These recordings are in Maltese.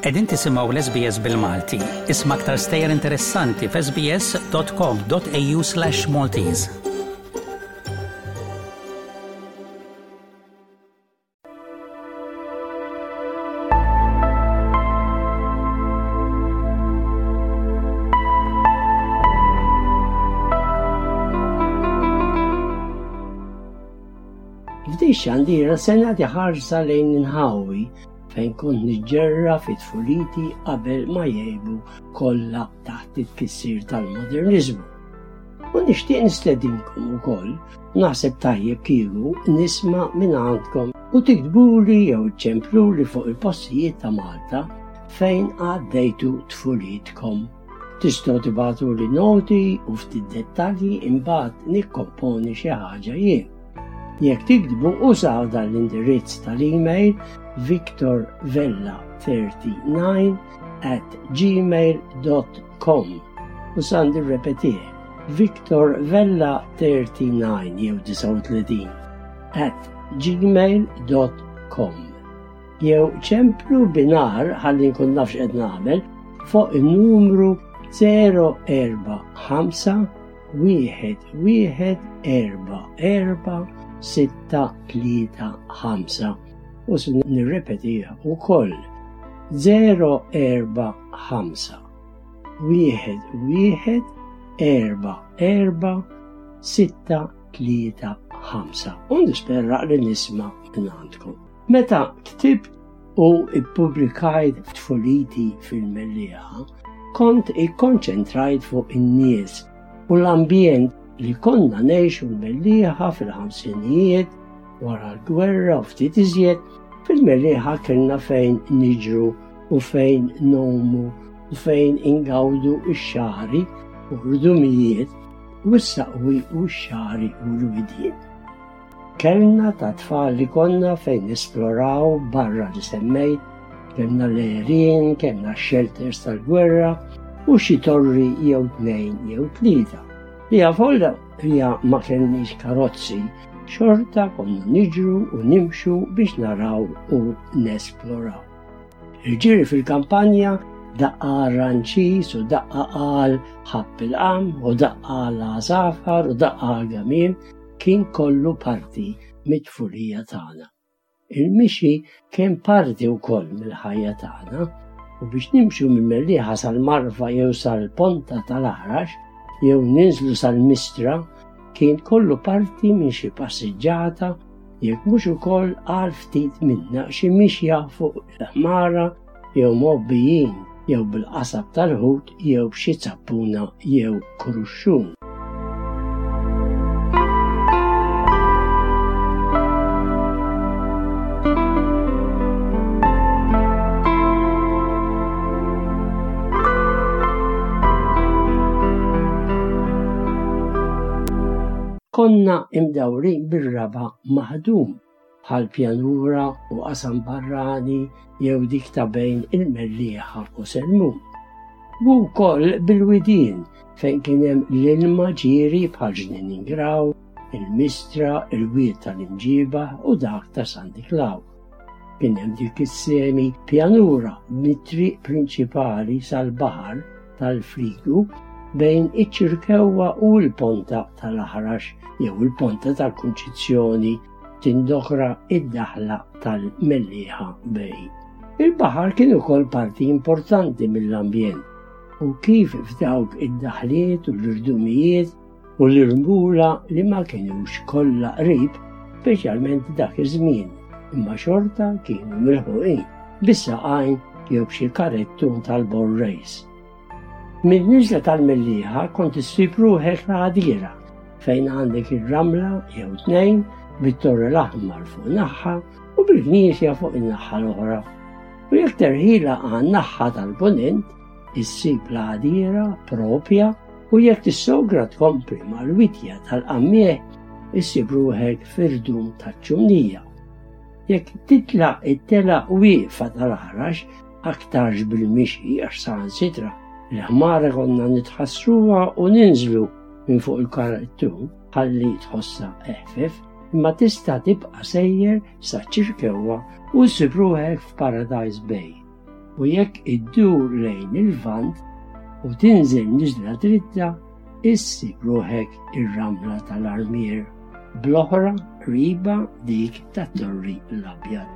Qegħdin tisimgħu l-SBS bil-Malti. Isma' aktar stejjer interessanti f'sbs.com.au/Maltese. F'di xandira senati ħarsa lejn inħawi fejn kont niġġerra fit-tfuliti qabel ma jgħibu kollha taħt it-kissir tal-modernizmu. U nixtieq nistedinkom ukoll naħseb tajjeb kieku nisma' minn għandkom u tiktbuli jew iċċempluli fuq il-postijiet ta' Malta fejn għaddejtu tfulitkom. Tistgħu tibagħtuli noti u ftit dettalji imbagħad nikkomponi xi ħaġa jien. Jekk tikdbu użaw dal-indirizz tal-email victorvella39@gmail.com u sandi repetih victorvella39 jew 39@gmail.com jew ċemplu binar ħalli nkun nafx qed nagħmel fuq in-numru 0451144 u se nirrepetiha wkoll 0451144 u nispera li nisma' minn għandkom. Meta ktibt u ippubblikajt tfuliti fil-Mellieħa, kont ikkonċentrajt fuq in-nies u l-ambjent li konna ngħixu l-Mellieħa fil-ħamsinijiet wara l-gwerra u ftit iżjed. Fil-Mellieħa kellna fejn niġru u fejn nomu u fejn ingawdu x-xari u l-dumijiet u s-saqwi u x-xari u l-widien. Kellna ta' tfal li konna fejn esploraw barra li semmejt, kellna l-erin, kellna shelters tal-gwerra u xi torri jew tnejn jew tlieta. Li għafolla ma kellniex karozzi, xorta konna niġru u nimxu biex naraw u nesploraw. Il-ġiri fil-kampanja daqqa ranċis u daqqa għal ħabb il-qam u daqqa għal għazafar u daqqa għal gamim kien kollu parti mit-tfulija tagħna. Il-mixi kien parti wkoll mill-ħajja tagħna u biex nimxu mill-Mellieħa sal-Marfa jew sal-Ponta tal-Aħrax jew ninżlu sal-Mistra kien kollu parti minn xi passiġġata jekk mhux ukoll għal ftit minna xi mixja fuq l-ħmara jew mobbijin jew bil-qasab tal-ħut jew b'xi zappuna jew kruxxun. Konna imdawrin bir-raba maħdum bħal pjanura u qasam barrani jew dik ta' bejn il-Mellieħa u Selmun. U wkoll bil-widien fejn kien hemm l-ilma ġieri bħal Ġnieningraw, il-Mistra, il-Wied tal-Imġiba u dak ta' Sandiklaw. Kien hemm dik is-semi pjanura mit-triq prinċipali sal-baħar tal-Frigu bejn iċ-Ċirkewwa u l-Ponta tal-Aħrax jew il-Ponta tal-Kunċizzjoni tindoħra id-daħla tal-Mellieħa bej. Il-baħar kien ukoll parti importanti mill-ambjent u kif f'dawk id-daħliet u l-irdumijiet u l-irmula li ma kienux kollha qrib, speċjalment dak iż-żmien, imma xorta kienu milħuqin bis-saqajn jew b'xi karettun tal-borrejs. Min-niżla tal-Mellieħa kont issib ruħek ħadiera fejn għandek ir-ramla jew tnejn bit-Torre l-Aħmar fuq naħħa u bil-Knisja fuq in-naħħa l-oħra. U jekk terħila għan-naħħa tal-punent, issib l-ħadiera propja u jekk tissogra tkompli mal-witja tal-qammieħ, issib ruħek fir-rdum taċ-Ċumnija. Jekk titlaq it-tela wieqfa tal-Aħrax aktarx bil-mixi għax saħansitra l-ħmara konna nitħassruha u ninżlu minn fuq il-karettun ħalli tħossa eħfef, imma tista' tibqa' sejjer sa ċirkewwa u ssib ruħek f'Paradise Bay. u jekk iddur lejn il-vant u tinżel niżla dritta, issib ruħek ir-ramla tal-Armier bl-oħra qriba dik tat-Torri l-Abjad.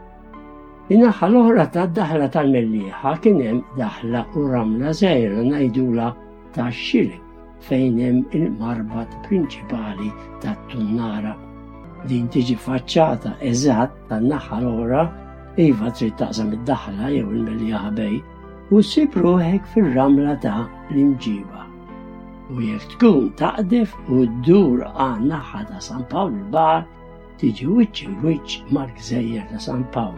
In-naħa l-oħra tad-daħla tal-Mellieħa kien hemm daħla u ramla żgħira ngħidula tax-Xileb fejn hemm il-marbat prinċipali tat-Tunnara. Din tiġi faċċata eżatt tan-naħa l-oħra iva trid taqsam id-daħla jew il-Mellieħa bej u ssib ruħek fir-ramla ta' l-Imġiba. U jekk tkun taqdef u ddur għan-naħa ta' San Pawl il-Baħar tiġi wiċċ mal-Gżejjer ta' San Pawl.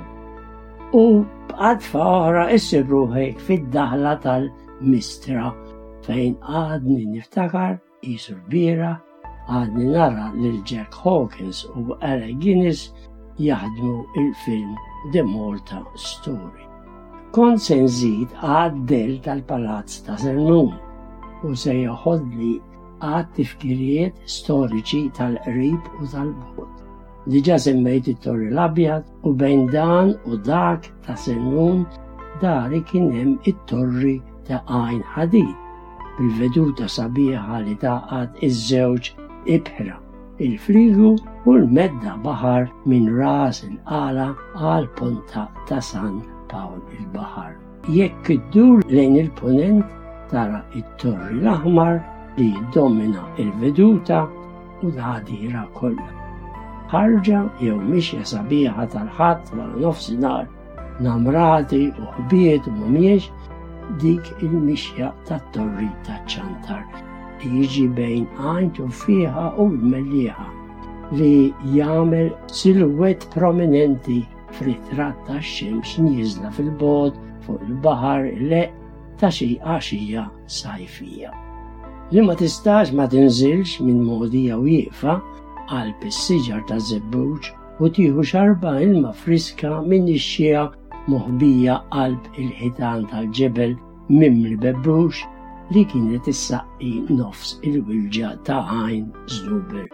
U b'qatfa oħra issib ruħek fid-daħla tal-Mistra fejn għadni niftakar qisu l-bira għadni nara lil Jack Hawkins u Alec Guinness jaħdmu il-film The Malta Story. Kont se nżid għad-del tal-Palazz ta' Sernun u se joħodli għad tifkirijiet storiċi tal-qrib u tal-bogħod. Diġà semmejt it-Torri l-Abjad u bejn dan u dak ta' Sernun dari kien hemm it-Torri ta' Għajn Ħadid bil-veduta sabiħa li taqgħad iż-żewġ ibħra, il-frigu u l-medda baħar minn ras il-qala għal ponta ta' San Pawl il-Baħar. Jekk iddur lejn il-punent tara it-Torri l-Aħmar li jiddomina il-veduta u l-ħadira kollha. Ħarġa jew mixja sabiħa tal-ħadd wara nofsinhar namrati u ħbiet u mhumiex dik il-mixja tat-Torri taċ-Ċantar li jiġi bejn Għajn Tuffiħa u l-Mellieħa li jagħmel silhouette prominenti f'ritratt tax-xemx nieżla fil-bogħod fuq il-baħar leq ta' xi għaxija sajfija. Li ma tistax ma tinżilx minn mogħdija wieqfa qalb is-siġar ta' Żebbuġ u tieħu xarba ilma friska minn ix-xija moħbija qalb il-ħitan tal-ġebel mimli Bebbux li kienet issaqqi nofs il-wilġa ta' Għajn Żluber.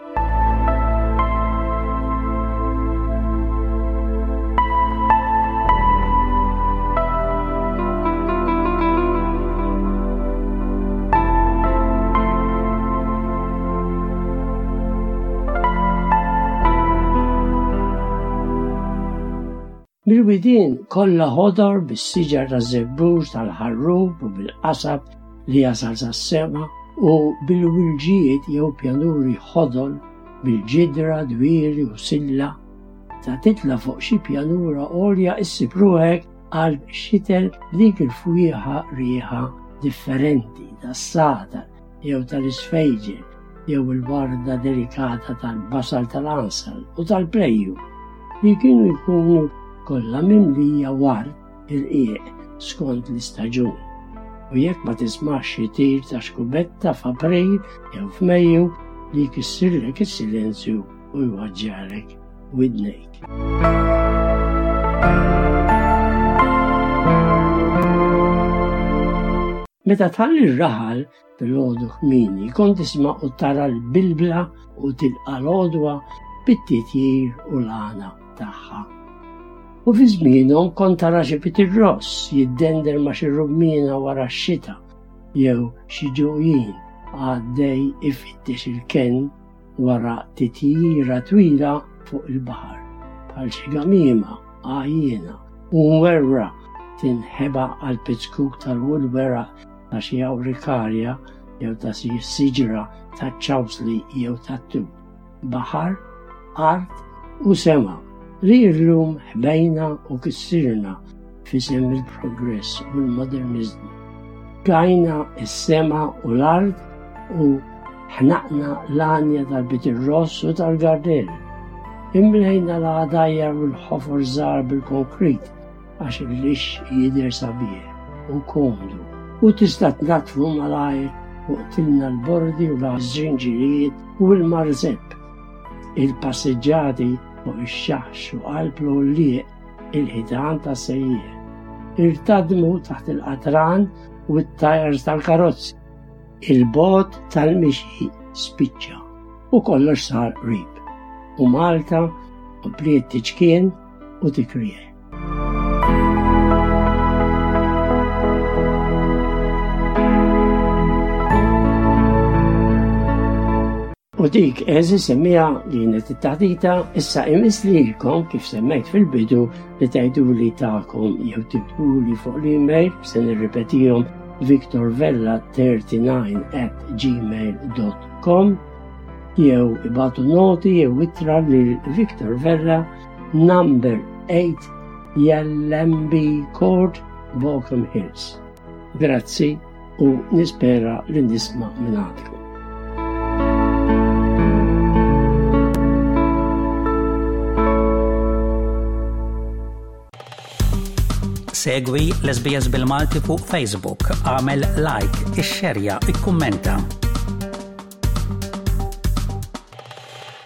Bil-widien kollha ħodor bis-siġar ta' Żebbuġ tal-ħarrub u bil-qasab li jasal sas-sema u bil-wilġijiet jew pjanuri ħodol bil-ġidra, dwieri u silla ta' titla' fuq xi pjanura għolja issib ruħek qalb xitel dik il-fwieħa rieħa differenti tas-sadar jew tal-isfejġel jew il-warda delikata tal-basal tal-ansal u tal-plejju li kienu jkunu kollha mimlija ward il-qieq skont l-istaġun. U jekk ma tismax xi tir ta' xkubetta f'April jew f'Mejju li jkissirlek is-silenzju u jwaġġalek widnejk. Meta tħalli r-raħal fil-għodu kmini kont tisma' u tara l-bilbla u tilqa' l-għodwa bit-titjir u l-għana tagħha. U fi żmienhom kont tara xi Peter Ross jiddender ma' xi rummina wara x-xita jew xi ġojjin għaddej ifittex il-ken wara titjira twila fuq il-baħar bħal xi gamiema għajjiena u mwerra tinħeba għal pizzkuk tal-wulwera ta' xi awrikarja jew ta' xi siġra ta' ċawsli jew tat-tub. Baħar, art u sema li llum ħbejna u kissirna fisem il-progress u l-modernizmu. Gajna is-sema u l-art u ħnaqna l-anja tal-Peter Ross u tal-Gardel. Imlejna l-għadajjar u l-ħofor żgħar bil-konkrit għax il-lix jidher sabiħ u komdu u tista' tnatfu malajr waqtilna l-bordi u l-ġinġirijiet u l-marżeb. Il-passeġġati fuq ix-xaħx u qalblu l-lieq il-ħitan ta' sejjer. Irtadmu taħt il-qatran u t-tajers tal-karozzi. Il-bot tal-mixi spiċċa u kollox sar qrib. U Malta u bliet tiġkien u tikrieħ. U dik eżi semmija li t-taħdita issa imislilkom kif semmejt fil-bidu li tajdu li ta'kom jew tibdu li fuq l-email se nirrepetihom victorvella39@gmail.com jew ibatu noti jew ittra lil Victor Vella number 8 Yallambi Court, Bochum Hills. Grazzi u nispera li nisma' minn għandkom. Segwi l-SBS bil-Malti fuq Facebook, għamel like, ixxerja, ikkummenta.